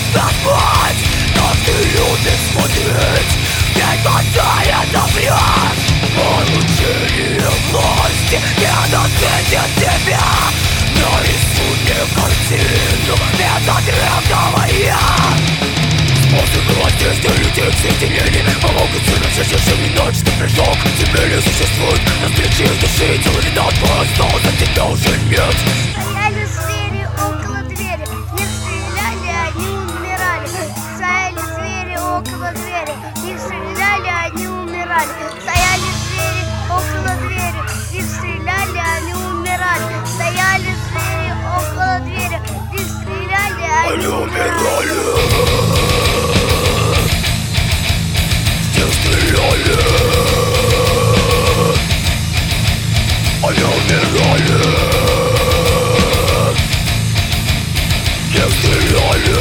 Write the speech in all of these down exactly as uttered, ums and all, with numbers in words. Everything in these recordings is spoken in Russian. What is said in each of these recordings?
Господь, как ты любишь смотреть, не хватая запрет. Получение власти не насытит тебя. Нарисуй мне картину вместо древнего я. Способы воздействия людей к соединению помогут совершить решение ночь. Ты прыжок, тебе не существует. На встрече души целый ряд остался, тебя уже нет. Стояли звери около двери, в них стреляли, они умирали. Стояли звери около двери, в них стреляли, они умирали. Стояли звери около двери, в них стреляли, они умирали. Стояли звери около двери, в них стреляли, они умирали. Они стреляли, они умирали. Не стреляли,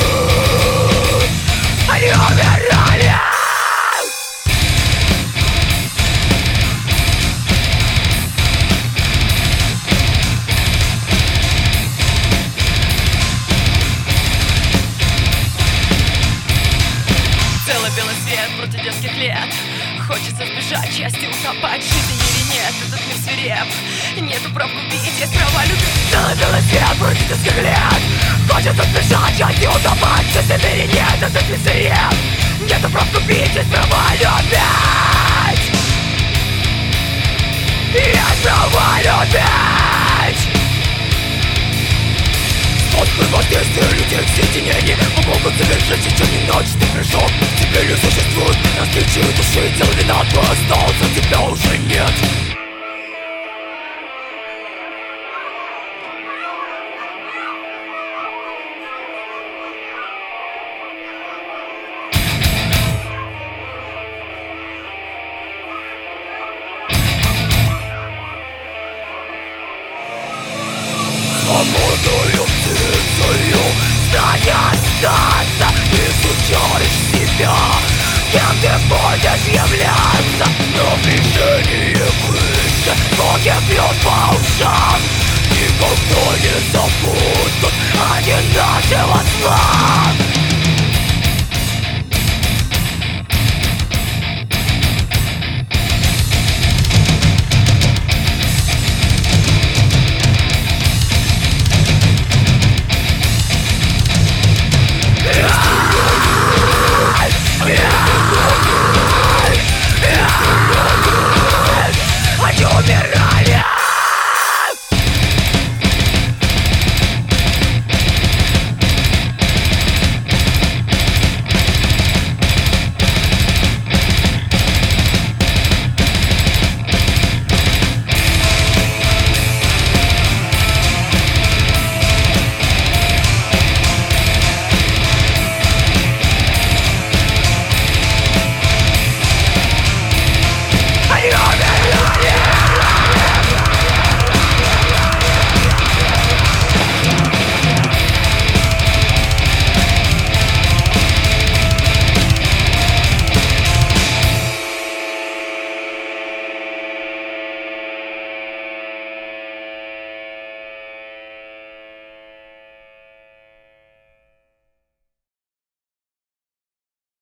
они умирали. Целый белый свет против детских лет. Хочется сбежать, счастье утопать. Жизнь или нет, этот мир свиреп. Нету прав губить, есть права любить. Целый белый свет против детских лет. Хочется сбежать, счастье утопать. Жизнь или нет, этот мир свиреп. Нету прав губить, есть права любить. Есть права любить. Способы воздействия людей к соединению помогут завершить течение ночь. Ты пришел, тебе не существует. На встрече души целый винат остался, тебя уже нет. Свободою птицею знания остаться. Изучаешь себя, кем ты будешь являться. Но движение крыши звуки бьют по ушам. Никогда не забудут они нашего сна.